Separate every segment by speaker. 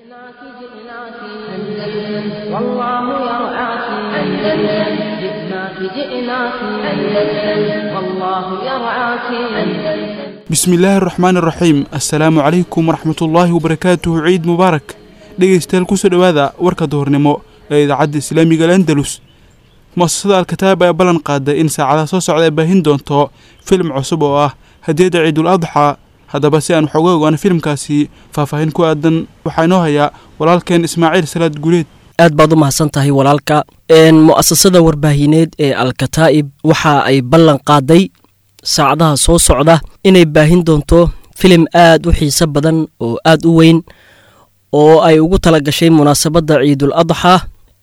Speaker 1: جئناك أندلس والله يرعاك أندلس جئناك أندلس والله يرعاك أندلس
Speaker 2: بسم الله الرحمن الرحيم السلام عليكم ورحمة الله وبركاته عيد مبارك dhegeystayaal kusoo dhawaada warka duhurnimo ee idaacadda islaamiga Andalus muasasada al-kitaab ay ballan qaaday in saacadaha soo socda ay baahin doonto film cusub oo ah hadiyada Ciidul Adha hadaba si aan xogo ogaan filmkaasi faahfaahin ku aadan waxa inoo haya walaalkeen Ismaaciil Salaad Guleed
Speaker 3: aad baad u mahadsan tahay walaalka muasasada warbaahineed ee al-kitaab waxa ay ballan qaaday saacadaha soo socda inay baahin doonto film aad u xiiso badan oo aad u weyn oo ay ugu tala gashay munaasabada Ciidul Adha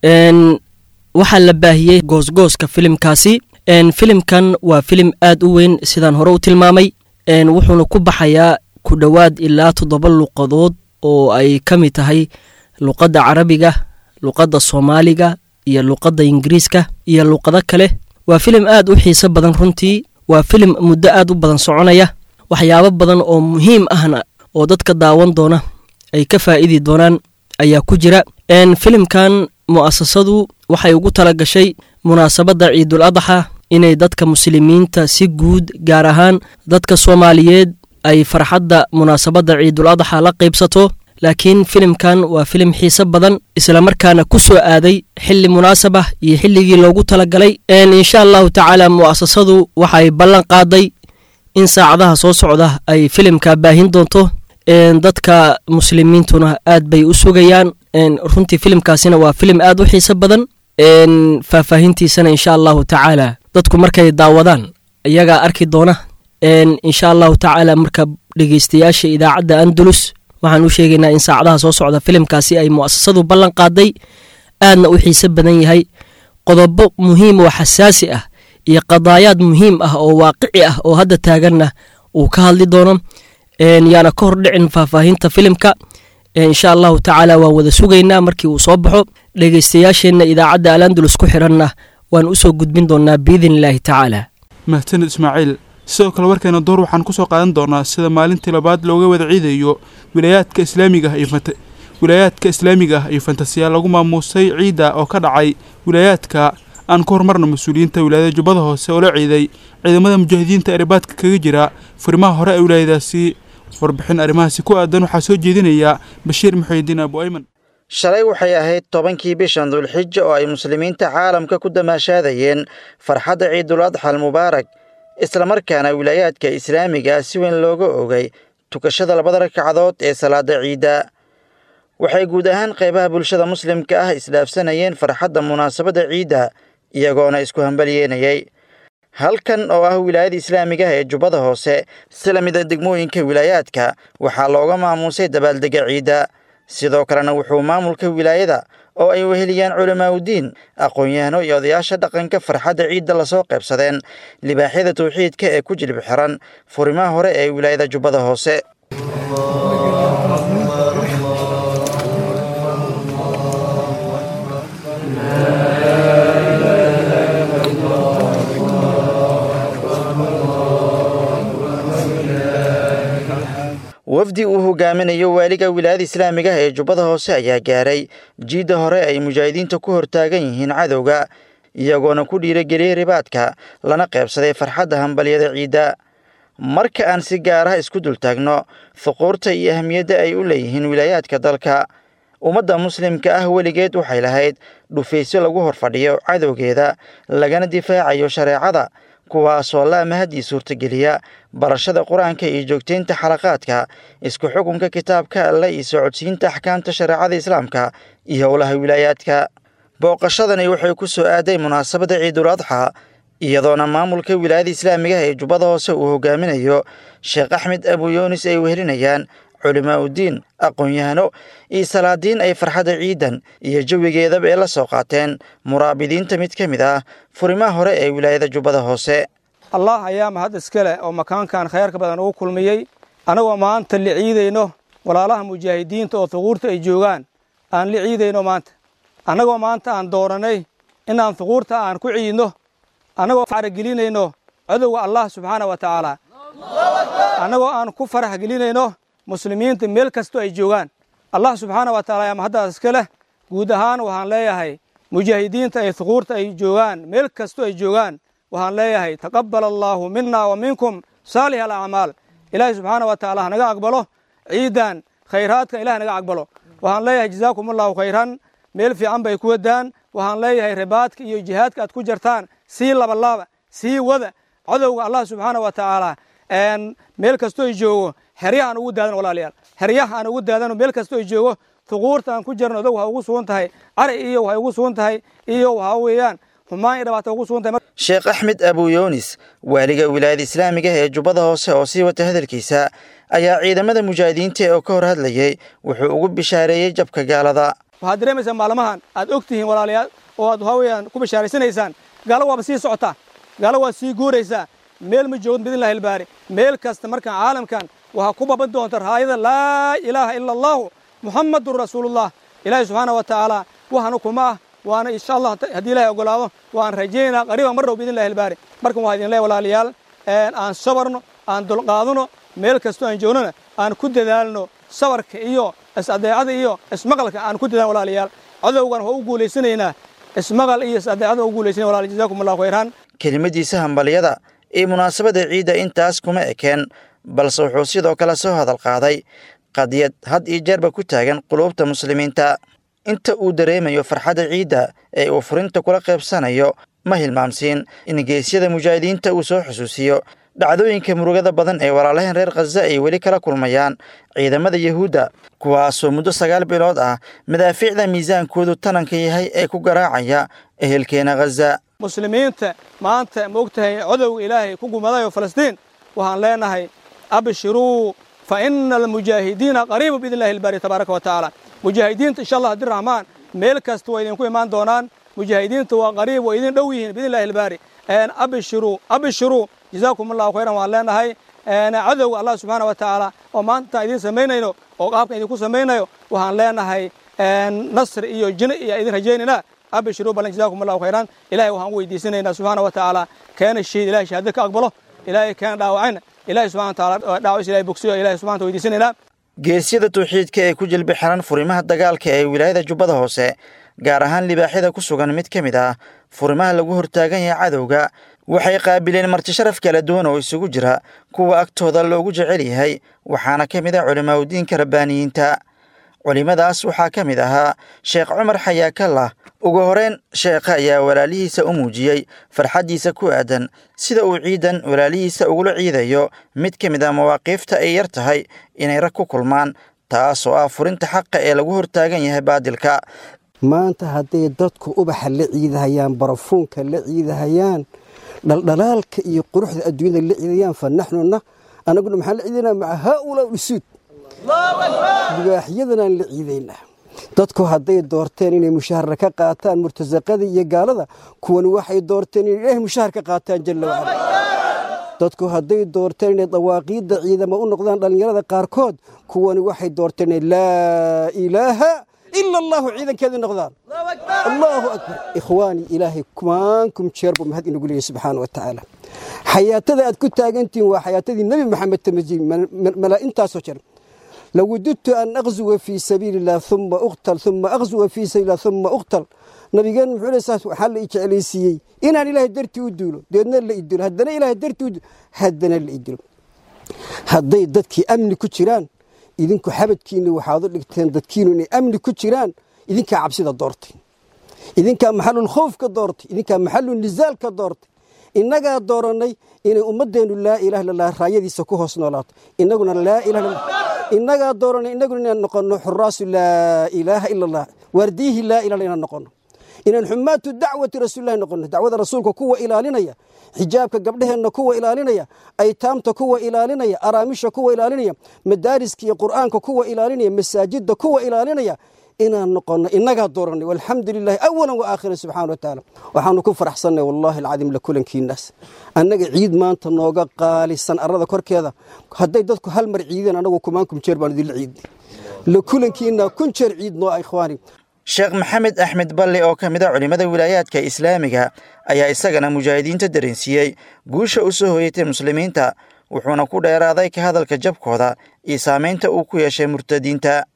Speaker 3: waxa la baahiyay goosgooska filmkaasi filmkan waa film aad u weyn sidaan hore u tilmaamay wuxuuna ku baxayaa ku dhawaad ilaa 7 luqadood oo ay kamid tahay luqadda Carabiga, luqadda Soomaaliga iyo luqadda Ingiriiska iyo luqado kale waa film aad u xiiso badan runtii waa film muddo aad u badan soconaya waxyaabo badan oo muhiim ahna oo dadka daawan doona ay ka faa'iidi doonaan ayaa ku jira filmkan muasasadu waxay ugu tala gashay munaasabada Ciidul Adha inay dadka muslimiinta si guud gaar ahaan dadka Soomaaliyeed ay farxadda munaasabada Ciidul Adha la qaybsato laakiin filmkan waa film xiiso badan isla markaana ku soo aaday xilli munaasaba iyo xilligii loogu tala galay insha Allah ta'ala muasasadu waxay ballan qaaday in saacadaha soo socda ay filmka baahin doonto dadka muslimiintuna aad bay u sugayaan runtii filmkaasina waa film aad u xiiso badan faahfaahintiisana insha Allah ta'ala dadku markay daawadaan ayaga arki doona insha Allah ta'ala marka dhageystayaasha idaacadda Andalus waxaan u sheegaynaa in saacadaha soo socda filmkaasi ay muasasadu ballan qaaday aadna u xiiso badan yahay qodobo muhiim oo xasaasi ah iyo qadaayaad muhiim ah oo waaqici ah oo hadda taaganna uu ka hadli doono yaana ka hor dhicin faahfaahinta filmka insha Allah ta'ala waa wada sugaynaa markii uu soo baxo dhageystayaasheena idaacadda Al-Andalus ku xiranna waan u soo gudbin doonaa biidinillaahi ta'ala
Speaker 2: mahadsanid Ismaaciil sidoo kale warkeena door waxaan ku soo qaadan doonaa sida maalintii labaad looga wada ciidayo wilaayadka islaamiga iyo fantasiyaal lagu maamuusay ciida oo ka dhacay wilaayadka aan ku hormarno mas'uuliyiinta wilaayada Jubbada Hoose oo la ciiday ciidamada mujaahidiinta Aribaadka kaga jira furimaha hore ee wilaayadaasi warbixin arimahaasi ku aadan waxa soo jeedinaya Bashiir Muxayidiin Abu Ayman
Speaker 4: shalay waxay ahayd 10kii bishan Dhulxijja oo ay muslimiinta caalamka ku damaashaadayeen farxadda Ciidul Adha al-Mubaarak isla markaana wilaayadka islaamiga si weyn looga oogay tukashada 2 rakacadood ee salaada ciida waxay guud ahaan qaybaha bulshada muslimka ah isdhaafsanayeen farxadda munaasabada ciida iyagoona isku hambalyeynayay halkan oo ah wilaayada islaamiga ee Jubbada Hoose sida mid degmooyinka wilaayadka waxaa looga maamuusay dabaaldega ciida sidoo kalena wuxuu maamulka wilaayada oo ay weheliyaan culimaadudiin aqoon-yahano iyo odayaasha dhaqanka farxadda ciida la soo qaybsadeen libaaxyada tawxiidka ee ku jilib xiran furimaha hore ee wilaayada Jubbada Hoose wafdi uu hogaaminayo waaliga wilaayada islaamiga ee Jubbada Hoose ayaa gaaray jiida hore ay mujaahidiinta ku hortaagan yihiin cadowga iyagoona ku dhiirigeliyay ribaadka lana qaybsaday farxadda hambaliyada ciida marka aan si gaar ah isku dul taagno fuquurta iyo ahmiyadda ay u leeyihiin wilaayadka dalka ummadda muslimka ah weligeed waxay lahayd dhufaysyo lagu horfadhiyo cadowgeeda lagana difaacayo shareecada kuwaasoo la mahadii suurtageliya barashada quraanka iyo joogteynta xalaqaadka isku xukunka kitaabka Alle iyo socodsiinta ahkaamta shariicada islaamka iyo howlaha wilaayadka booqashadani waxay ku soo aaday munaasabada Ciidul Adha iyadoona maamulka wilaayada islaamiga ee Jubbada Hoose uu hogaaminayo Sheekh Axmed Abu Yunis ay wehelinayaan culimaadudiin aqoon-yahano iyo salaadiin ay farxadda ciidan iyo jawigeedaba ay la soo qaateen muraabidiinta mid ka mid ah furimaha hore ee wilaayada Jubbada Hoose
Speaker 5: Allah ayaa mahad iskale oo makaankan khayrka badan ugu kulmiyay anagoo maanta la ciideyno walaalaha mujaahidiinta oo thuquurta ay joogaan aan la ciideyno maanta anagoo maanta aan dooranay in aan thuquurta aan ku ciidno anagoo faragelinayno cadowga Allah subhanahu wa ta'ala anagoo aan ku farax gelinayno muslimiinta meel kasto ay joogaan allah subxaana wa taala ama haddaas iska leh guud ahaan waxaan leeyahay mujaahidiinta ay thuquurta ay joogaan meel kasto ay joogaan waxaan leeyahay taqabbala allaahu mina wa minkum saalih alacmaal ilaahay subxaana wa taala hanaga aqbalo ciidan khayraadkan ilahay naga aqbalo waxaan leeyahay jazaakum allahu khayran meel fiican bay ku wadaan waxaan leeyahay ribaadka iyo jihaadka aad ku jartaan sii labalaaba sii wada cadowga allah subxaana wa tacaala meel kastoo ay joogo xeryahaan ugu daadan walaalayaal xeryahaan ugu daadano meel kastoo ay joogo thuquurta aan ku jarno odag waxay ugu sugan tahay cari iyo waxay ugu sugan tahay iyo waxaa weeyaan xumaan iyo dhibaato ugu sugan tahay
Speaker 4: sheekh axmed abu yunis waaliga wilaayada islaamiga ee jubbada hoose oo sii wata hadalkiisa ayaa ciidamada mujaahidiinta oo ka hor hadlayay wuxuu ugu bishaareeyey jabka gaalada
Speaker 5: waxaad dareemaysaa maalmahan aad og tihiin walaalayaal oo aad waxaa weeyaan ku bishaaraysanaysaan gaalo waaba sii socotaa gaalo waa sii guuraysaa meel ma joogin bidnillahi albaari meel kasta markaan caalamkan waxaa ku baban doonta raayada laa ilaaha ila allahu muxammadun rasuulullah ilaahay subxaana wa tacaala waxaana kuma ah waana insha allah haddii ilahay ogolaado waan rajaynaynaa qariiban mar dhow bidnillahi albaari markan waxaa idin leeyahay walaalayaal aan sabarno aan dulqaadano meel kastoo aan joognona aan ku dadaalno sabarka iyo is-adeecada iyo ismaqalka aan ku dadaalno walaalayaal cadowgan waa u guulaysanaynaa ismaqal iyo is-adeecada waa u guulaysanaya walaal jazaakum allahu khayran
Speaker 4: kelimadiisa hambalyada ee munaasabada ciidda intaas kuma ekeen balse wuxuu sidoo kale soo hadal qaaday qadiyad had iyo jeerba ku taagan quluubta muslimiinta inta uu dareemayo farxadda ciidda ee uu furinta kula qaybsanayo ma hilmaamsiin in geesyada mujaahidiinta uu soo xusuusiyo dhacdooyinka murugada badan ee walaalaheen reer khaza ay weli kala kulmayaan ciidamada yuhuudda kuwaasoo muddo 9 bilood ah madaafiicda miisaankoodu tananka yahay ee ku garaacaya ehelkeena khaza
Speaker 5: muslimiinta maanta ma ogtahay cadowga ilaahay ku gumadayo falastiin waxaan leenahay abshiruu fa ina almujaahidiina qariibu biidnillahi albaari tabaaraka wa tacaala mujaahidiinta insha allah haddii raxmaan meel kasta waa idinku imaan doonaan mujaahidiinta waa qariib waa idin dhow yihiin biidnillahi albaari abshiruu jazaakum allahu khayran waan leenahay cadowga allah subxaana wa tacaala oo maanta idin samaynayno oo qaabkan idinku samaynayo waxaan leenahay nasri iyo jini iyo idin rajaynaynaa abshiruu balan jazaakum allahu khayran ilahay waxaan u weydiisanaynaa subxaana wa tacaala keena shahiid ilahay shahaado ka aqbalo ilahay keena dhaawacayna ilahay subxana wa tacaala dhaawacis ilahay bogsiyo ilahay subxana wa weydiisanaynaa
Speaker 4: geesyada tawxiidka ee ku jilbi xiran furimaha dagaalka ee wilaayada jubbada hoose gaar ahaan libaaxyada ku sugan mid ka mid ah furimaha lagu hortaagan yahay cadowga waxay qaabileen marti sharaf kala duwan oo isugu jira kuwa agtooda loogu jecel yahay waxaana ka mid ah culimaaudiinka rabbaaniyiinta culimadaas waxaa ka mid ahaa sheekh cumar xayaakallah ugu horeyn sheekha ayaa walaalihiisa u muujiyey farxaddiisa ku aadan sida uu ciidan walaalihiisa ugula ciidayo mid ka mid ah mawaaqiifta ay yar tahay inay rag ku kulmaan taasoo ah furinta xaqa ee lagu hortaagan yahay baadilka
Speaker 6: maanta hadday dadku ubaxa la ciidahayaan barafuunka la ciidahayaan dhaldhalaalka iyo quruxda adduunyada la ciidayaan fa naxnuna anaguna maxaan la ciidaynaa maca haaulaa usuud libaaxyadanaan la ciidaynaa dadku hadday doorteen inay mushaharra ka qaataan murtasaqada iyo gaalada kuwani waxay doorteen inay ilaahay mushahar ka qaataan jalla wacala dadku hadday doorteen inay dawaaqiidda ciidamo u noqdaan dhallinyarada qaarkood kuwani waxay doorteen inay laa ilaaha ila allahu ciidankeedii noqdaan allahu akbar ikhwaani ilaahay kumaankum jeerbu mahad inagu leeyahay subxaana wa tacaala xayaatada aad ku taagantihiin waa xayaatadii nebi maxamed tamajiin malaa intaasoo jeer لو وددت أن أغزو في سبيل الله ثم أقتل ثم أغزو في سبيل الله ثم أقتل نبينا محمد صلى الله عليه وسلم حل إجعليسي إن أنا إله درتي ودولو دينا اللي يدولو هدنا إله درتي ودولو هدنا اللي يدولو هدي ددكي أمن كجيران إذنكو حبدكيني وحاضر لكتين ددكينو إني أمن كجيران إذنكا عبسيدة دورتي إذنكا محل الخوف كدورتي إذنكا محل النزال كدورتي إننا دورني إن أمدين لا إله إلا الله رايدي سكوه سنولات إننا لا إله إلا الله إننا دورني إننا نقول حراس لا إله إلا الله ورديه لا إله إلا الله نقول إن الحمات الدعوة رسول الله نقول دعوة رسولك كوة إلى لنا حجابك قبلها إنه كوة إلى لنا أيتامك كوة إلى لنا أرامشك كوة إلى لنا مدارسك قرآنك كوة إلى لنا مساجد كوة إلى لنا إن نقول إنك دورني والحمد لله أولا وآخرا سبحانه وتعالى وحنا كفر أحسننا والله العظيم لكل كي الناس أنك عيد ما أنت نوقا قال السنة أراد كرك هذا هدي دتك هالمر عيدنا أنا وكمانكم شربان ذي العيد لكل كي إن كن شر عيد نوع إخواني
Speaker 4: sheekh maxamed axmed balle oo ka mid ah culimada wilaayaadka islaamiga ayaa isagana mujaahidiinta dareensiiyey guusha u soo hoyatay muslimiinta wuxuuna ku dheeraaday ka hadalka jabkooda iyo saamaynta uu ku yeeshay murtadiinta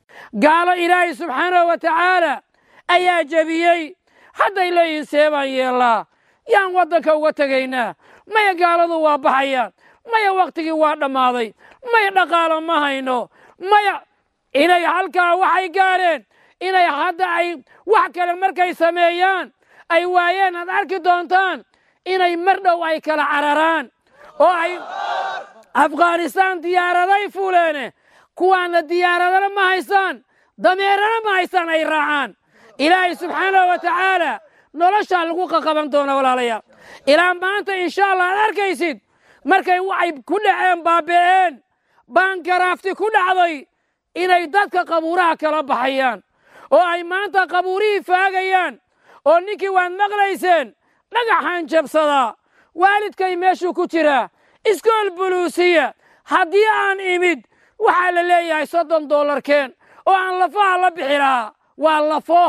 Speaker 7: gaalo ilaahay subxaanahu wa tacaala ayaa jebiyey. hadday leeyihiin see baan yeellaa, yaan waddanka uga tegaynaa, maya gaaladu waa baxayaan, maya wakhtigii waa dhammaaday, maya dhaqaalo ma hayno, maya inay halkaa waxay gaadheen inay hadda ay wax kale markay sameeyaan ay waayeen aad arki doontaan inay mar dhow ay kala cararaan oo ay afghanistaan diyaaraday fuuleene kuwaana diyaaradana ma haystaan, dameerana ma haystaan ay raacaan. ilaahay subxaanahu wa tacaala noloshaa lagu qaqaban doona walaalayaal. ilaa maanta insha allah aad arkaysid markay waxay ku dhaceen baabi'een baangaraafti ku dhacday inay dadka qabuuraha kala baxayaan oo ay maanta qabuurihii faagayaan oo ninkii waad maqlayseen dhagaxaan jabsadaa, waalidkay meeshuu ku jiraa, iskool buluusiya, haddii aan imid waxaa la leeyahay $30 keen oo aan lafaha la bixi lahaa. waa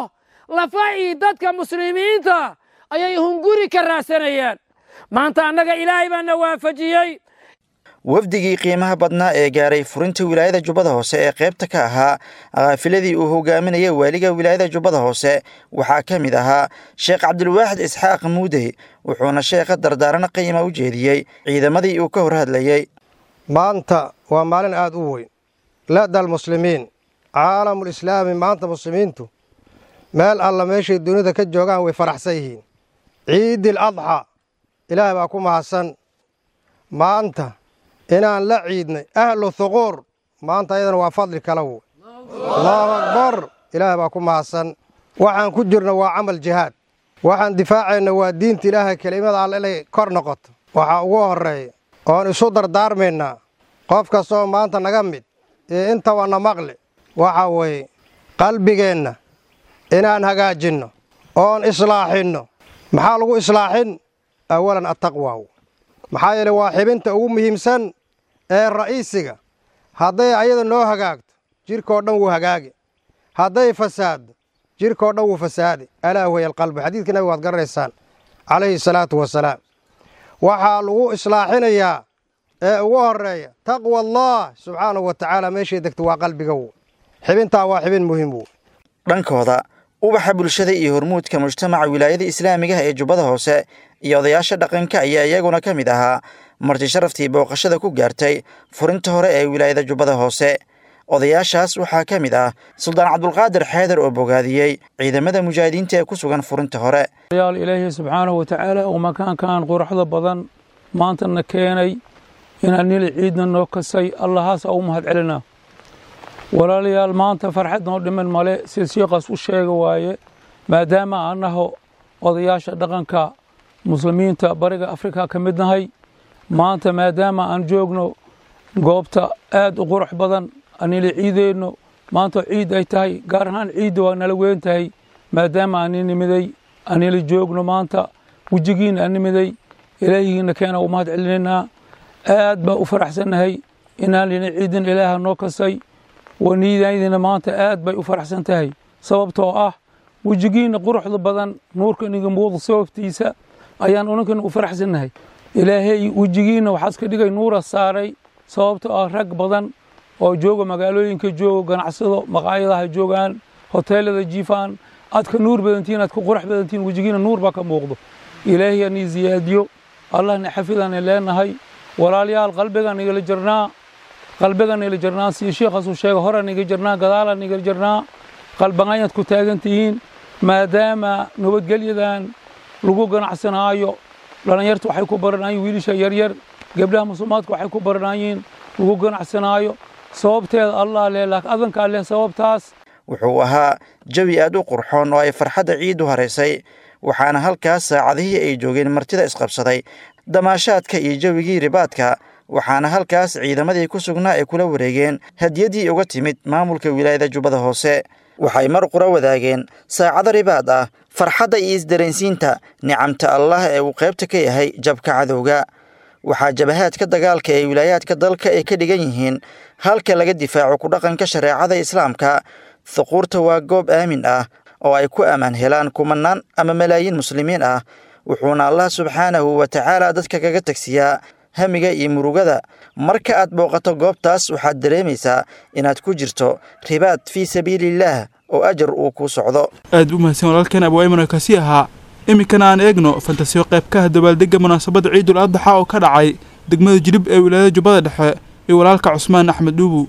Speaker 7: lafahii dadka muslimiinta ayay hunguri ka raadsanayaan. maanta annaga ilaahay baana waafajiyey.
Speaker 4: wafdigii qiimaha badnaa ee gaaray furinta wilaayada Jubbada Hoose ee qaybta ka ahaa qaafiladii uu hogaaminayay waaliga wilaayada Jubbada Hoose waxaa ka mid ahaa Sheekh Cabdulwaahid Isxaaq Muudey, wuxuuna sheekha dardaaran qiimo u jeediyey ciidamadii uu ka hor hadlayay.
Speaker 8: maanta waa maalin aad u weyn laadal muslimiin caalamul islaami. maanta muslimiintu meel alla meeshay dunida ka joogaan way faraxsan yihiin. ciidil adxa ilaahay baa ku mahadsan. maanta inaan la ciidnay ahlu thuquur maanta ayadana waa fadli kala wey. allahu akbar, ilaahay baa ku mahadsan. waxaan ku jirno waa camal jihaad, waxaan difaacayna waa diinta ilaahay, kelimada alle inay kor noqoto. waxaa ugu horreeya oon isu dardaarmaynaa qof kastoo maanta naga mid iyo inta wana maqli waxaa weeye qalbigeenna inaan hagaajinno oon islaaxinno. maxaa lagu islaaxin? awalan attaqwa. maxaa yeele waa xibinta ugu muhiimsan ee ra'iisiga. hadday ayada noo hagaagto jirkoo dhan wuu hagaagi, hadday fasaaddo jirkoo dhan wuu fasaadi. alaa huwa alqalbi, xadiidkii nabiga waad garanaysaan calayhi salaatu wasalaam. waxaa lagu islaaxinayaa ee ugu horreeya taqwa allah subxaanahu wa tacaala meeshay degto waa qalbiga wey. xibintaa waa xibin muhiim wey.
Speaker 4: dhankooda ubaxa bulshada iyo hormuudka mujtamaca wilaayada islaamiga ee Jubbada Hoose iyo odayaasha dhaqanka ayaa iyaguna ka mid ahaa marti sharaftii booqashada ku gaartay furinta hore ee wilaayada Jubbada Hoose. odayaashaas waxaa ka mid ah Suldaan Cabdulqaadir Xeedar oo bogaadiyey ciidamada mujaahidiinta ee ku sugan furinta hore.
Speaker 9: ilaahay subxaanahu wa tacaala oo makaankan quruxda badan maantana keenay inaan nili ciidna noo kasay, allahaas u mahad celinaa. walaalayaal maanta farxad noo dhiman male, sida sheekhaas u sheega waaye, maadaama annaho odayaasha dhaqanka muslimiinta bariga Afrika ka mid nahay. maanta maadaama aan joogno goobta aad u qurux badan anila ciideyno, maanta ciid ay tahay, gaar ahaan ciidda waa nala weyn tahay maadaama aan nimiday anila joogno maanta wejigiina aan nimiday. ilaahigiina keena u mahad celinaynaa. aad baa u faraxsannahay inaan lina ciidan ilaaha noo kasay. waniidaydina maanta aad bay u faraxsan tahay sababtoo ah wejigiina quruxda badan nuurka iniga muuqda sababtiisa ayaan unankana u faraxsannahay. ilaahay wejigiina waxaa iska dhigay nuura saaray sababtoo ah rag badan oo jooga magaalooyinka jooga, ganacsado maqaayadaha joogaan, hoteelada jiifaan, aad ka nuur badantiin, aad ka qurux badantiin, wejigiina nuur baa ka muuqdo. ilaahay ani ziyaadiyo, allahna xafidaan leenahay. walaalayaal qalbigaan igala jirnaa, qalbigan ila jirnaa, si sheekhaas uu sheegay horan iga jirnaa, gadaalan iga jirnaa. qalbagaanyad ku taagantihiin maadaama nabadgelyadan lagu ganacsanaayo. dhalinyarta waxay ku baranayeen, wiilasha yaryar, gabdhaha muslimaadka waxay ku baranayeen lagu ganacsanaayo. sababteeda allah leh, laakiin adankaa leh sababtaas.
Speaker 4: wuxuu ahaa jawi aad u qurxoon oo ay farxadda ciidu haraysay, waxaana halkaas saacadihii ay joogeen martida isqabsaday damaashaadka iyo jawigii ribaadka. waxaana halkaas ciidamadii ku sugnaa ay kula wareegeen hadiyadii uga timid maamulka wilaayada Jubbada Hoose. waxay mar qura wadaageen saacado ribaad ah, farxadda iyo isdareensiinta nicamta allah ee uu qaybta ka yahay jabka cadowga. waxaa jabahaadka dagaalka ee wilaayaadka dalka ay ka dhigan yihiin halka laga difaaco ku dhaqanka shareecada islaamka. thuquurta waa goob aamin ah oo ay ku ammaan helaan kumanaan ama malaayiin muslimiin ah, wuxuuna allah subxaanahu wa tacaala dadka kaga tagsiyaa hamiga iyo murugada. Marka aad booqato goobtaas waxaad dareemaysaa inaad ku jirto ribaad fii sabiilillaah oo ajar uu ku socdo.
Speaker 2: aad u mahadsan walaalkeen Abu Ayman kasi ahaa. iminkana aan eegno fantasiyo qaybka dabaaldega munaasabada Ciidul Adha oo ka dhacay degmada Jilib ee wilaayada Jubbada Dhexe ee walaalka Cusmaan Axmed Dhuubu.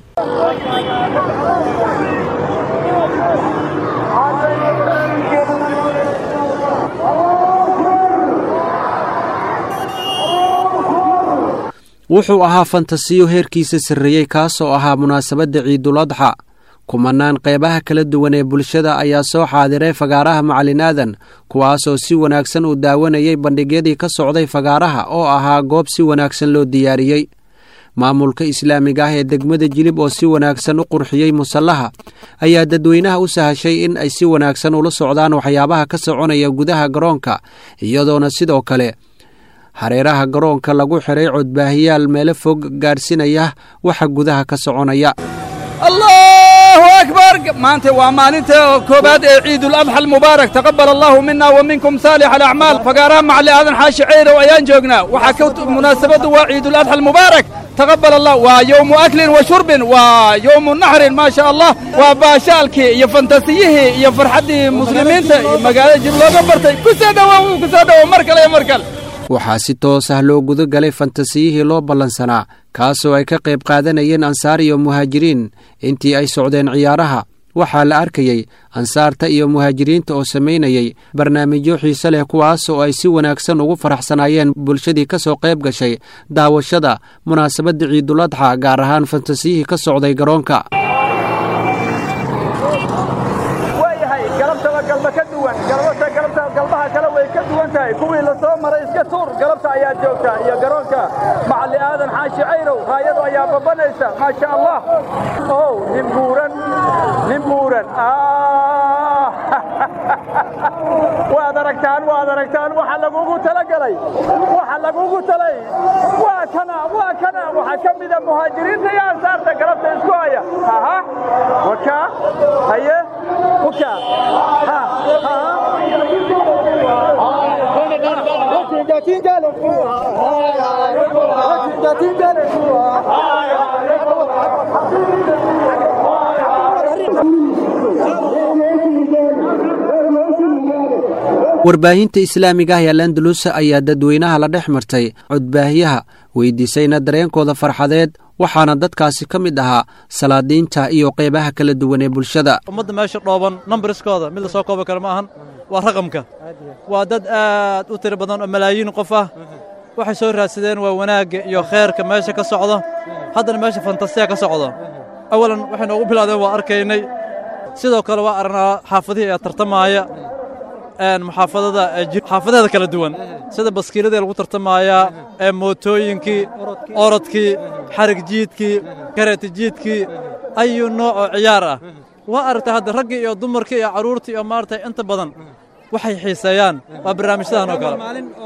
Speaker 10: wuxuu ahaa fantasiyo heerkiisa sarreeyay kaasoo ahaa munaasabadda Ciidul Adha. kumanaan qaybaha kala duwan ee bulshada ayaa soo xaadiray fagaaraha Macallin Aadan kuwaasoo si wanaagsan u daawanayay bandhigyadii ka socday fagaaraha oo ahaa goob si wanaagsan loo diyaariyey. maamulka islaamiga ah ee degmada Jilib oo si wanaagsan u qurxiyey musallaha ayaa dadweynaha u sahashay in ay si wanaagsan ula socdaan waxyaabaha ka soconaya gudaha garoonka, iyadoona sidoo kale hareeraha garoonka lagu xiray codbaahiyaal meelo fog gaarsinaya waxa gudaha ka soconaya.
Speaker 11: الله أكبر مانت ومانت كوباد عيد الأضحى المبارك تقبل الله منا ومنكم صالح الأعمال فقارام مع اللي هذا حاش عير وأيان جوجنا وحكوت مناسبة وعيد الأضحى المبارك تقبل الله ويوم أكل وشرب ويوم نحر ما شاء الله وباشالك يفنتسيه يفرحد مسلمين مقالة جبلة قبرتي كسادة ومركل يا مركل.
Speaker 10: waxaa si toos ah loo guda galay fantasiyihii loo ballansanaa kaasoo ay ka qayb qaadanayeen ansaar iyo muhaajiriin. intii ay socdeen ciyaaraha waxaa la arkayay ansaarta iyo muhaajiriinta oo samaynayay barnaamijyo xiiso leh kuwaasoo ay si wanaagsan ugu faraxsanaayeen bulshadii ka soo qayb gashay daawashada munaasabadda Ciidul Adha, gaar ahaan fantasiyihii ka socday garoonka.
Speaker 11: kuwii la soo maray iska tuur galabta ayaa joogta iyo garoonka Macallin Aadan xaashi ceyrow raayadu ayaa babanaysa ma sha Allah. nimbuuran waad aragtaan waxa lagugu talagalay waa kana waxa kamida muhaajiriinta iyo ansaarta galabta isku haya waka haye waka
Speaker 10: warbaahinta islaamiga ah ee Al-Andalus ayaa dadweynaha la dhex martay codbaahiyaha weydiisayna dareenkooda farxadeed, waxaana dadkaasi ka mid ahaa salaadiinta iyo qaybaha kala duwan ee bulshada.
Speaker 12: ummadda meesha dhooban numberskooda mid la soo koobi karo ma ahan, waa raqamka. waa dad aad u tiro badan oo malaayiin qof ah. waxay soo raadsadeen waa wanaagga iyo khayrka meesha ka socdo. haddana meesha fantasiya ka socdo. awalan waxay noogu bilaadeen waa arkaynay, sidoo kale waa aragnaa xaafadihii ee tartamaya xaafadaha kala duwan sida baskiilada lagu tartamaya ee mootooyinkii, orodkii, xarig jiidkii, kareeti jiidkii, ayu nooc oo ciyaar ah. waa aragtay hadda ragga iyo dumarka iyo caruurta iyo maartay inta badan waxay xiiseeyaan waa barnaamijyadan oo kale.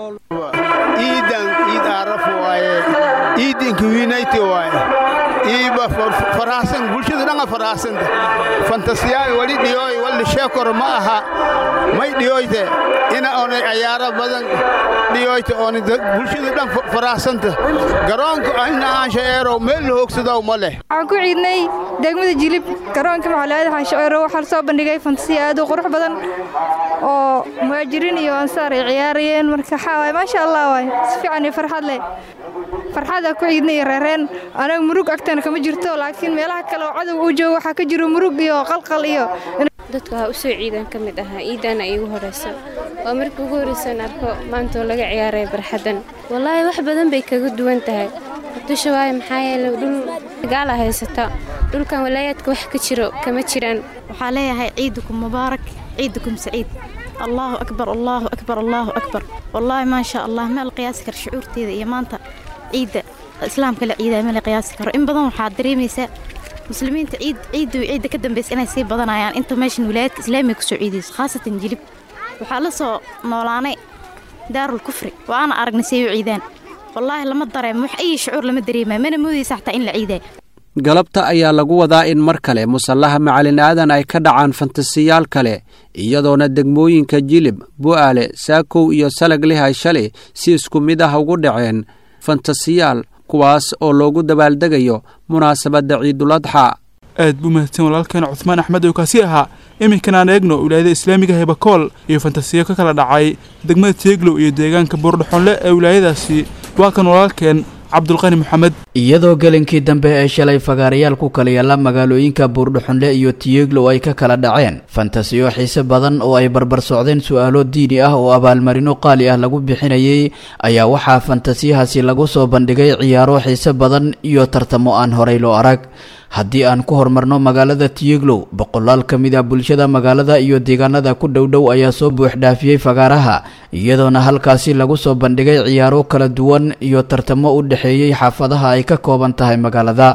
Speaker 13: ciid araf waaye, ciidanka wiinayti waaye, iiba faraxsan bulshada dhan faraxsan. fantasiyaa wali dhiyooy wali sheekor ma aha, may dhiyooyte ina oo ciyaaro badan dhiyooyte oo bulshada dhan faraxsanta. garoonka ayna aan sheero meel hoogsado ma leh.
Speaker 14: waxaan ku ciidnay degmada Jilib garoonka Macallin Aadan sheero waxaa soo bandhigay fantasiya aad u qurux badan oo muhaajiriin iyo ansaar ay ciyaarayeen. marka xawaay ma sha Allah way si fiican farxad leh. farxada ku ciidnay reereen anaga murug agtana kama jirto, laakiin meelaha kale oo cadow u joogo waxa ka jiro murug iyo qalqal iyo
Speaker 15: dadka u soo ciidan ka mid aha. ciidana ay ugu horeyso waa markii ugu horeysan arko maanta oo laga ciyaaray barxadan. wallahi wax badan bay kaga duwan tahay. dusha waay maxaa yeelay dhul gaal ah haysata, dhulkan walaayadka wax ka jiro kama jiraan.
Speaker 16: waxaa leeyahay ciidukum mubaarak, ciidukum saciid. الله أكبر الله أكبر الله أكبر. والله ما شاء الله ما القياس كر شعور تيدا يا مانتا عيد إسلام كلا عيد ما القياس كر إن بدن حاضري ميسا مسلمين عيد وعيد كدم بس أنا يصير بدنا يعني أنتم ماشين ولايات إسلامي كسعودي خاصة جلب وحالصو نولاني دار الكفر وأنا أرجع نسيو عيدان. والله لما تدري مح أي شعور لما تدري ما من مودي ساعة إن العيدان.
Speaker 10: galabta ayaa lagu wadaa in mar kale musallaha Macallin Aadan ay ka dhacaan fantasiyaal kale, iyadoona degmooyinka Jilib, Bu'aale, Saakow iyo Salagleh ay shalay si isku mid ah ugu dhaceen fantasiyaal kuwaas oo loogu dabaaldegayo munaasabadda ciiduladxa.
Speaker 2: aad buu mahadsan walaalkeen Cuthmaan Axmed oo kaasi ahaa. iminkana aan eegno wilaayada islaamiga Hebakool iyo fantasiyo ka kala dhacay degmada Tieglow iyo deegaanka Buurdhuxunle ee wilaayadaasi. waa kan walaalkeen Cabdulqani Maxamed.
Speaker 17: iyadoo galinkii dambe ee shalay fagaarayaal ku kala yaala magaalooyinka Buurdhuxunle iyo Tieglow ay ka kala dhaceen fantasiyo xiise badan oo ay barbar socdeen su'aalo diini ah oo abaalmarino qaali ah lagu bixinayay ayaa waxaa fantasiyahaasi lagu soo bandhigay ciyaaro xiise badan iyo tartamo aan horey loo arag. haddii aan ku hormarno magaalada Tieglow boqolaal ka mid ah bulshada magaalada iyo deegaanada ku dhowdhow ayaa soo buux dhaafiyay fagaaraha iyadoona halkaasi lagu soo bandhigay ciyaaro kala duwan iyo tartamo u dhaxeeyay xaafadaha ay ka kooban tahay magaalada.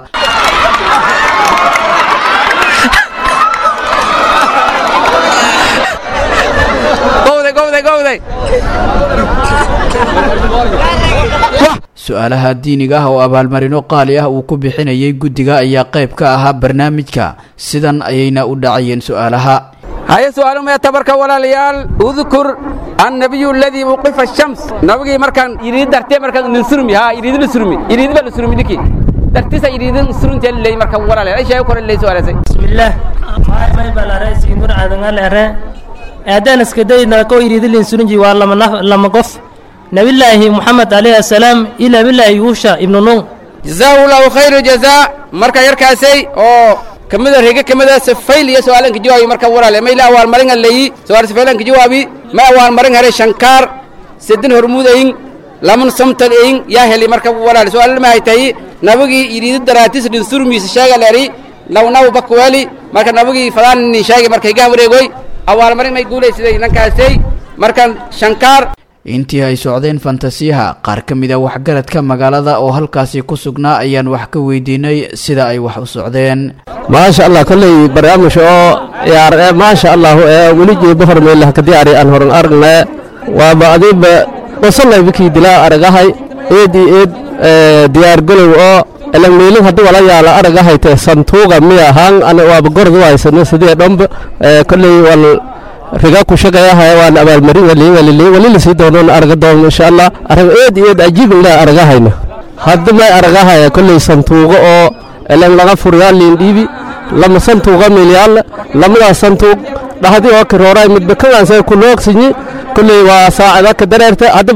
Speaker 17: su'aalaha diiniga ah oo abaalmarino qaali ah uu ku bixinayay guddiga ayaa qayb ka ahaa barnaamijka sidan ayayna u dhacayeen su'aalaha.
Speaker 18: هاي سؤال ما يعتبرك ولا ليال اذكر النبي الذي وقف الشمس نبغي مركان يريد درتي مركان نسرمي ها يريد نسرمي يريد بالسرمي ديكي درتي يريد نسرمي اللي مركان ولا لا ايش يكون اللي سؤال سي
Speaker 19: بسم الله ما بلا رئيس يمر عدن الره اذان اسكدينا كو يريد الانسرمي والله لما قف نبي الله محمد عليه السلام الى بالله يوشع ابن نون
Speaker 18: جزاه الله خير الجزاء مركا يركاسي او كمدا ريغا كمدا سفيل يا سؤالن كجوابي مركا وراله ما الى اول مرين لي سؤال سفيلن كجوابي ما اول مرين هري شنكار سدن هرمودين لمن سمتلين يا هلي مركا وراله سؤال ما هيتي نبغي يريد دراتيس دين سورميس شاغا لري لو نو بكوالي مركا نبغي فلان ني شاغي مركا غا wareegoy اول مرين ما guuleysiday nankaasay markan shankar
Speaker 17: intii ay socdeen fantasiyaha qaar ka mid ah waxgaradka magaalada oo halkaasi ku sugnaa ayaan wax ka weydiinay sida ay wax u socdeen.
Speaker 20: maasha Allah kulli barnaamij oo yaar maasha Allah wali jeebo hormeel ka diyaari aan horan aragna waa baadib wasalay biki dilaa aragahay eed diyaar galow oo elmeelin hadii wala yaala aragahay te santuuqa miyahan ana waa gordu waysana sidii dhanba kulli wal riga ku shaqeeyahay waan abaalmarin wali la sii doono arag doon insha Allah arag eed ajiib la aragahayna hadda ma aragahay kulli santuuqa oo elan laga furiyaa liindhibi lama santuuqa milyan lamada santuuq dhahdii oo kirooray mid bakan say ku noqsini kulli waa saacada ka dareerta hadda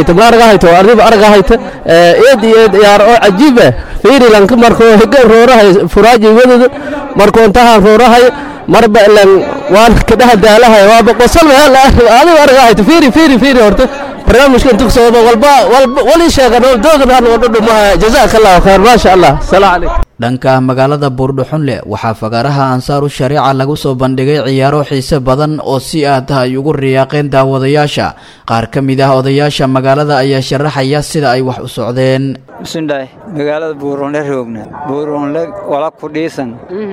Speaker 20: aragahayto eed yaar oo ajiib fiiri lanka markoo higa roorahay furaaji wadada markoo intaha roorahay marba ilan waan ka dhahdalahay waa boqosal meel adiga aragahayto fiiri horta barnaamijka intuu soo walba wali sheegano doogana oo dhuma jazakallahu khair ma sha Allah salaam alaykum.
Speaker 17: dhanka magaalada Buurdhuxunle waxaa fagaaraha Ansaaru Shariica lagu soo bandhigay ciyaaro xiise badan oo si aad ah ugu riyaaqeen daawadayaasha. qaar ka mid ah odayaasha magaalada ayaa sharaxaya sida ay wax u socdeen.
Speaker 21: bismillah magaalada Buurdhuxunle roogna Buurdhuxunle wala ku dhiisan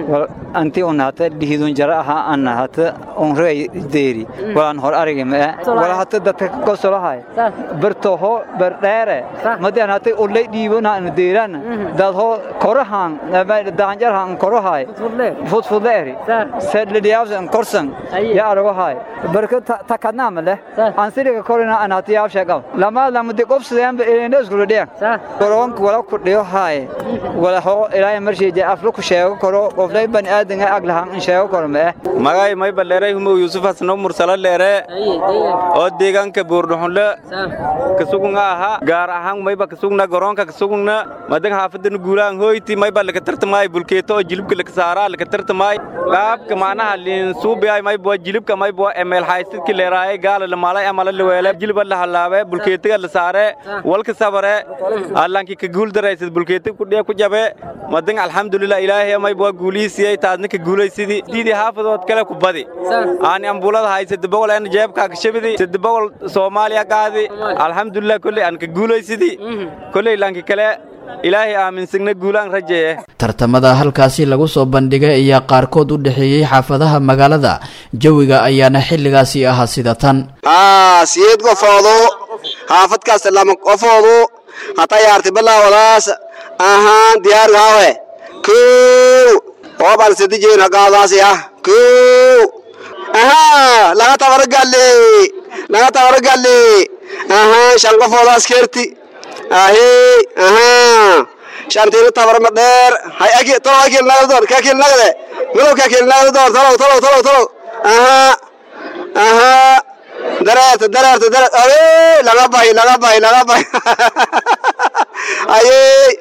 Speaker 21: anti on hata dhihidun jaraha an hata on reey deeri walan hor arigay wala hata dadka ka solahay bartoho bardheere madaan hata ulay dhiibana aan deeran dad ho korahan daanjarhan korohay fudleeri sad lidiyaasan korsan ya aragohay barka takadnaam leh aan siriga korina aan hatiyaab sheegay lama diqobsadeen inay isku dhiyaan koronk wala ku dhiyo hay wala ho ilaa marshii aflo ku sheego koro qofday ban aadan aglahan in sheego koro
Speaker 22: magay may baleeray humo Yusuf Hassan mursala leere oo deegaanka Buurdhuxunle ka sugunga aha gaar ahaan may ba ka sugna garoonka ka sugna madan xaafadan guulaan hooyti may ba laga tartamay bulkeeto oo jilibka laga saaraa laga tartamay qaabka macnaha liin suubiyay may boo jilibka may boo meel haysidki leeray gaal la maalay amal la weelay jilba la halaabe bulkeetiga la saare walka sabare allanki ka guul daraysid bulkeetiga ku dhiya ku jabe madan alxamdulillah ilaahay may boo guuliisiyay taadna ka guulaysidii diidi xaafadood kale ku badi aan ambulada haysad boqol aan jeebka ka shabidi 700 Soomaaliya qaadi alxamdulillah kulli aan ka guulaysidii kulli lanki kale ilaahay aaminsanna guulaan rajeeye.
Speaker 17: tartamada halkaasi lagu soo bandhigay ayaa qaarkood u dhaxeeyay xaafadaha magaalada jawiga ayaana xilligaasi ahaa sida tan
Speaker 23: siyeed qofoodo xaafad kaas lama qofoodo hata yaarti balaa walaas ahaan diyaar gaawe oo bal sidijeen hagaadaasi laga tabargalle shan qofoodo askeerti ahey aha shantina tabar ma dheer hay agi tolo agi nagdor ka kil nagde melo ka kil nagdor tolo aha aha darat ahey laga bay ahey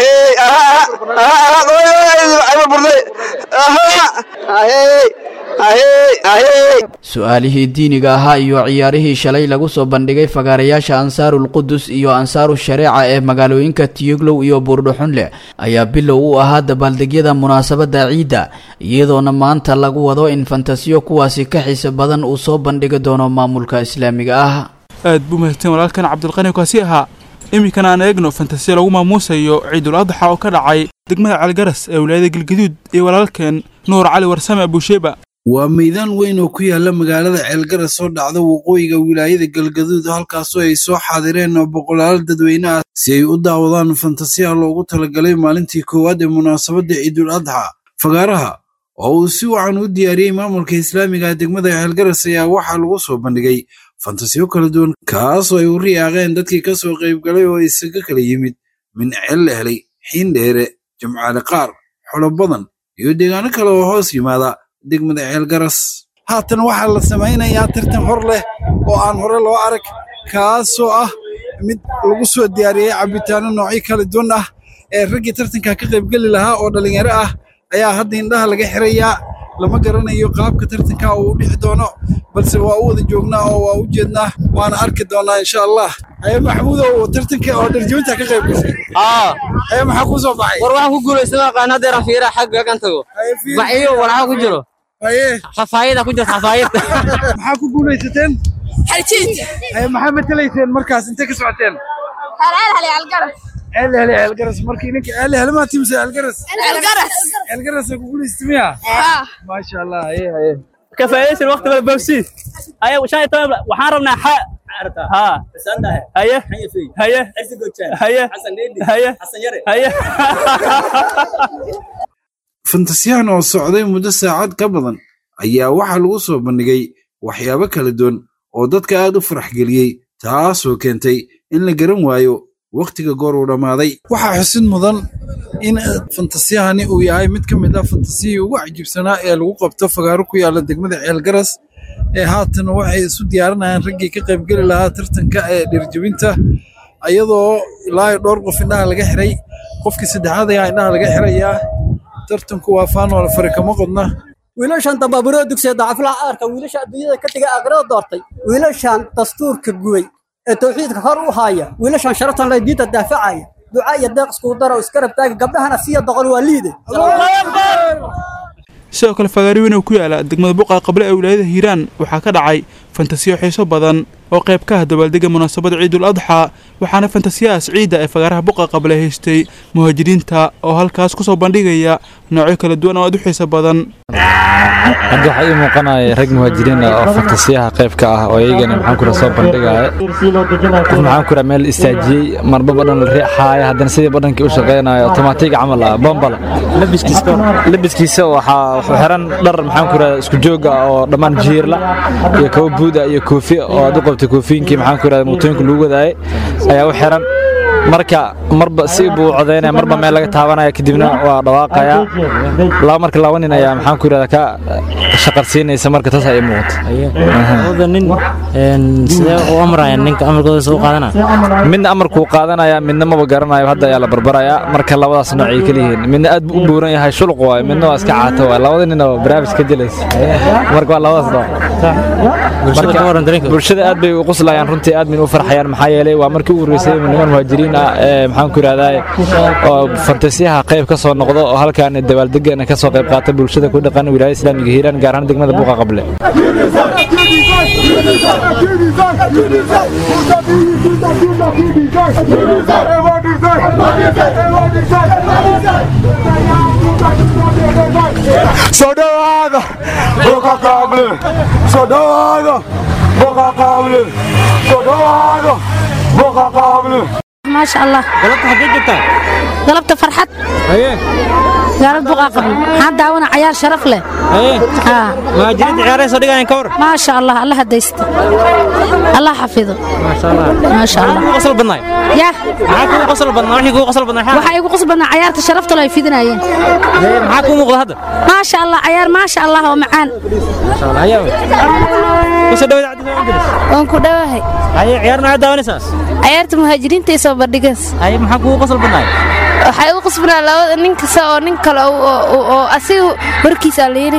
Speaker 17: su-aalihii diiniga ahaa iyo ciyaarihii shalay lagu soo bandhigay fagaarayaasha ansaarul qudus iyo ansaaru shareeca ee magaalooyinka tiyuglow iyo buurdhuxunle ayaa bilow u ahaa dabaaldegyada munaasabadda ciidda iyadoona maanta lagu wado in fantasiyo kuwaasi ka xiisa badan uu soo bandhigi doono maamulka islaamiga ah.
Speaker 2: aad buu mahadsan walaalkan cabdulqani kaasi ahaa. iminkana aan eegno fantasiya lagu maamuusayo ciidul adxa oo ka dhacay degmada calgaras ee wilaayada galgaduud iyo walaalkeen nuur cali warsame abusheeba.
Speaker 1: waa meydaan weyn oo ku yaala magaalada ceelgaras oo dhacda waqooyiga wilaayada galgaduud halkaasoo ay soo xaadireen boqolaal dadweyne ah si ay u daawadaan fantasiya loogu talagalay maalintii koowaad ee munaasabadda ciidul adxa. fagaaraha oo uu si wacan u diyaariyey maamulka islaamiga degmada ceelgaras ayaa waxaa lagu soo bandhigay fantasiyo kala duwan kaasoo ay u riyaaqeen dadkii ka soo qaybgalay oo isaga kala yimid min ceel la helay xiindheere jamcaale qaar xolo badan iyo deegaano kale oo hoos yimaada degmada ceelgaras. haatan waxaa la samaynayaa tartan hor leh oo aan hore loo arag kaasoo ah mid lagu soo diyaariyey cabitaano noocyo kala duwan ah ee raggii tartanka ka qaybgeli lahaa oo dhallinyaro ah ayaa hadda indhaha laga xirayaa. lama garanayo qaabka tartanka uu u dhixi doono balse waa u wada joognaa oo waa u jeednaa waana arki doonaa insha allah. haye maxamuudow tartanka oo dharjoointa ka qayb gashay haye maxaa ku soo baxay?
Speaker 3: war waxaan ku guulaystay qaanadeer fiira xagga kan tago baciyo walaha ku jiro haye xafaayada ku jirta xafaayad
Speaker 1: maxaa ku guulaysateen?
Speaker 3: xaljiid
Speaker 1: haye maxaa matalayseen markaas intee ka socoteen?
Speaker 3: hal algaras
Speaker 1: الجرس مركي نك ما تمسى الجرس يقول استمع ما شاء الله ايه
Speaker 3: كفاية الوقت بالبوسي ايوه وشاي طيب وحاربنا حق ها هيا هيا
Speaker 1: فانتسيان oo socday muddo saacad ka badan ayaa waxa lagu soo bandhigay waxyaabo kala duwan oo dadka aad u farax galiyay taasoo keentay in la garan waayo waqtiga goor uu dhamaaday. waxaa xusid mudan in fantasiyahani uu yahay mid ka mid ah fantasiyii ugu cajiibsanaa ee lagu qabto fagaaro ku yaala degmada ceelgaras ee haatan waxay isu diyaarinayaan raggii ka qaybgeli lahaa tartanka ee dhirjabinta iyadoo ilaa dhowr qof indhaha laga xiray. qofkii saddexaad ayaa indhaha laga xirayaa. tartanku waa faanoola fari kama qodna.
Speaker 5: wiilashan dabaaburoo dugsiga dacaflaha aarka wiilasha adduunyada ka tegay aakhirada doortay wiilashan dastuurka gubay ee tawxiidka hor u haaya wiilashan sharaftan la diinta daafacaya ducaa iyo deeq isku daro iska rabtaaga gabdhahana siya doqol waa liide.
Speaker 2: sidoo kale fagaari weyn oo ku yaala degmada buqa qable ee wilaayada hiiraan waxaa ka dhacay fantasiyo xiiso badan oo qayb ka ah dabaaldega munaasabada ciidul adxa waxaana fantasiyahaas ciidda ee fagaaraha buqa qable haystay muhaajiriinta oo halkaas ku soo bandhigaya noocyo kala duwan oo aad u xiiso badan.
Speaker 24: hadda waxaa ii muuqanaya rag muhaajiriin ah oo fantasiyaha qayb ka ah oo iyagana maxaan kula soo bandhigaya qof maxaan kula meel istaajiyey marba badhan la riixaaya haddana sidii badhankii u shaqeynayo otomaatiga camal ah bombala labiskiisa waxaa wuxuu xiran dhar maxaan kula isku joog ah oo dhammaan jiirla iyo kabo buuda iyo koofi oo aad u qabtay koofiyinkii maxaan kula mootooyinka lagu wadaayay ayaa u xiran marka marba si buu codeynaya marba meel laga taabanaya kadibna waa dhawaaqaya marka laba nin ayaa maxaan ku yiraahdaa ka shaqarsiinaysa marka taas ay muuqato
Speaker 19: nin sidee u amraya ninka amarkooda soo qaadana
Speaker 24: midna amarkuu qaadanaya midna maba garanayo hadda ayaa la barbaraya marka labadaas nooc ay kala yihiin midna aad u buuran yahay shulq waay midna waa iska caato waay labada nin oo barnaamij ka jilays marka waa labadaas nooc bulshada aad bay u qoslayaan runtii aad min u farxayaan maxaa yeelay waa markii ugu horeysay niman muhaajiriin maxaan ku yiraahdaa oo fantasiyaha qayb ka soo noqdo oo halkaan dabaaldegana ka soo qayb qaata bulshada ku dhaqan wilaayada islaamiga hiiraan gaar ahaan degmada buqa qable.
Speaker 25: Sodaada buqa qable sodaada buqa qable sodaada buqa qable
Speaker 26: ما شاء الله
Speaker 24: قلبت حقيقة
Speaker 26: قلبت فرحت
Speaker 24: ايه
Speaker 4: magaalada buuqa qabno waxaan daawana cayaar sharaf leh
Speaker 6: muhaajiriinta ciyaarey soo dhigaayeen ka war
Speaker 4: maasha allah allah hadaysta allah xafido maasha allah
Speaker 6: qosol badnaay
Speaker 4: ya
Speaker 6: maxaa ku qosol badnaa wixii ku qosol badnaa
Speaker 4: waxa igu qosol badnaa cayaarta sharafta leh ay fidinayeen
Speaker 6: maxaa ku muuqda hadda
Speaker 4: maasha allah cayaar maasha allah oo macaan
Speaker 6: maasha allah ayaa kusoo dhawaad cabdi Idris
Speaker 15: waan ku dhawahay
Speaker 6: ciyaarna aad daawanaysaas
Speaker 15: ciyaarta muhaajiriinta ay soo bandhigas
Speaker 6: maxaa ku qosol badnaay
Speaker 15: waxay u qasbanaa labada nin kasta oo nin kale oo asiga warkiisa leeyay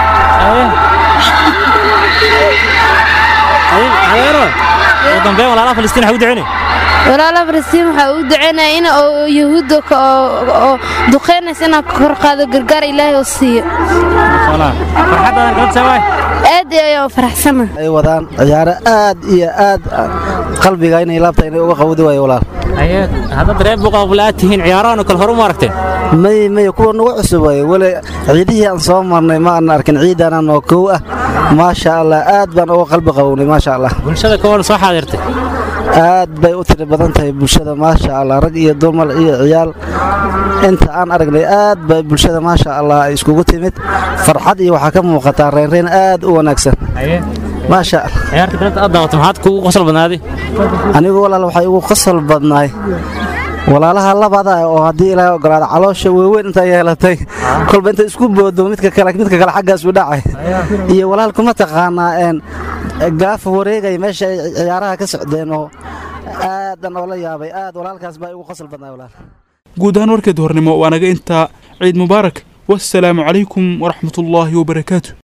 Speaker 6: dambe walaalaha Falastiin waxa u duceynay
Speaker 15: walaalaha Falastiin waxa u duceynay in oo yahuudo oo duqeynaysa in kor qaado gargaar Ilaahay oo siiyo
Speaker 6: farxadan qad samay
Speaker 15: aad iyo faraxsana
Speaker 7: ay wadaan ciyaar aad iyo aad qalbiga inay laabta inay uga qawdi way walaal
Speaker 6: هذا دريب بقى بلاتهين عياران وكل هرم ماركتين
Speaker 7: ما يكون وعصب ولا عيديه أن صومنا ما أنا أركن عيدنا نوكوه ما شاء الله آد بان أو قلب قوني ما شاء الله
Speaker 6: bulshada ka war soo xaadirtay
Speaker 7: aad bay u tiri badan tahay bulshada ma sha Allah rag iyo dumar iyo ciyaal inta aan aragnay aad bay bulshada ma sha Allah iskugu timid farxad iyo waxa ka muuqata reereen aad u wanaagsan ما شاء الله
Speaker 6: ciyaarta dadka aad daawato maxaad kugu qosol badnaaday
Speaker 7: anigu walaal waxay ugu qosol badnaay walaalaha labada oo hadii ilaahay ogolaado caloosha weyn inta yeelatay kolba inta isku boodo midka kale xaggaas u dhacay iyo walaalku ma taqaanaa gaaf wareegay meesha ciyaaraha ka socdeen oo aad aan la yaabay aad walaalkaas baa ugu qosol badnaay walaal
Speaker 2: guud ahaan warkeed hornimo waanaga inta ciid mubaarak wassalaamu calaykum waraxmatullaahi wabarakaatuh